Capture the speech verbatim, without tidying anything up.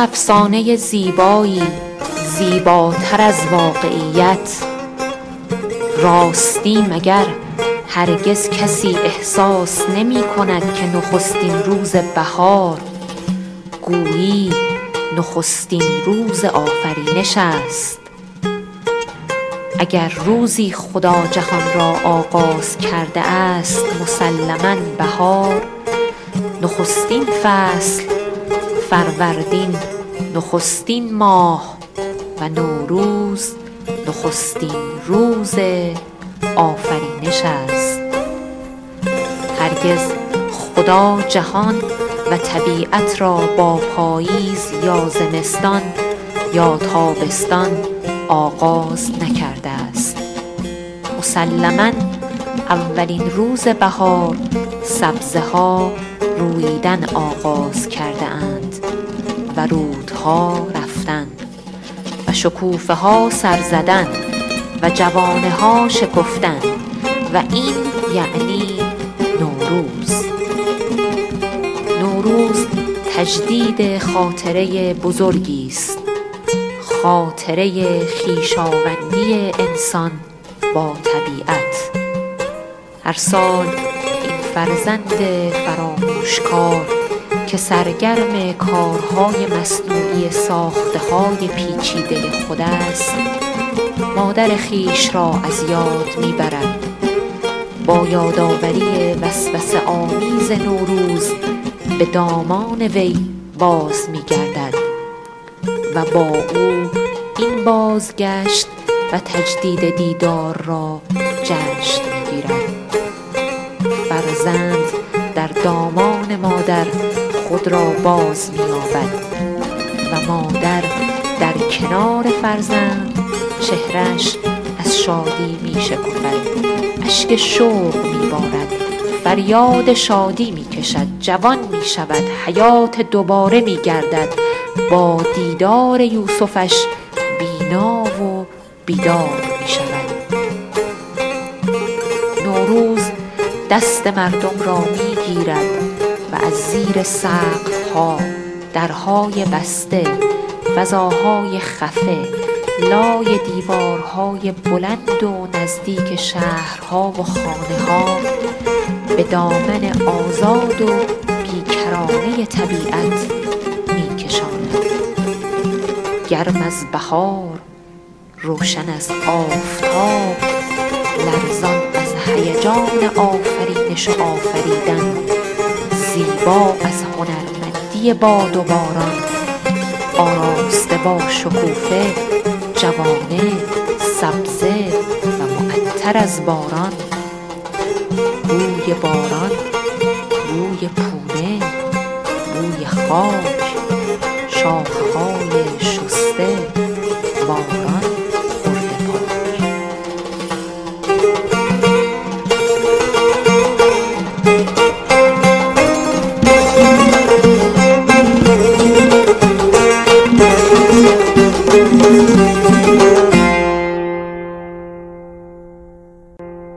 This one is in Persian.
افسانه زیبایی زیباتر از واقعیت، راستی مگر هرگز کسی احساس نمی کند که نخستین روز بهار گویی نخستین روز آفرینش است؟ اگر روزی خدا جهان را آغاز کرده است مسلماً بهار، نخستین فصل فروردین نخستین ماه و نوروز نخستین روز آفرینش است. هرگز خدا جهان و طبیعت را با پاییز یا زمستان یا تابستان آغاز نکرده است. مسلماً اولین روز بهار سبزه ها رویدن آغاز کرده اند و رودها رفتن و شکوفه ها سر زدن و جوانه ها شکفتن و این یعنی نوروز. نوروز تجدید خاطره بزرگی است، خاطره خویشاوندی انسان با طبیعت. هر سال این فرزند فراموشکار که سرگرم کارهای مصنوعی ساخته‌های پیچیده خود است، مادر خویش را از یاد می‌برد. با یادآوری وسوسه آمیز نوروز به دامان وی باز می‌گردد و با او این بازگشت و تجدید دیدار را جشن می‌گیرد. فرزند در دامان مادر خود را باز می‌یابد و مادر در کنار فرزند چهره‌اش از شادی می‌شکفد، اشک شوق می‌بارد، فریاد شادی می‌کشد، جوان می‌شود، حیات دوباره می‌گردد، با دیدار یوسفش بینا و بیدار می‌شود. نوروز دست مردم را می‌گیرد و از زیر سقف‌ها، درهای بسته، فضاهای خفه، لای دیوارهای بلند و نزدیک شهرها و خانه‌ها به دامن آزاد و بیکرانه طبیعت می‌کشاند. گرم از بهار، روشن از آفتاب، لرزان از هیجان آفرینش و آفریدن، زیبا از هنرمندی باد و باران، آراسته با شکوفه، جوانه، سبزه و معطر از باران. بوی باران، بوی پونه، بوی خاک، شاخه‌های شسته،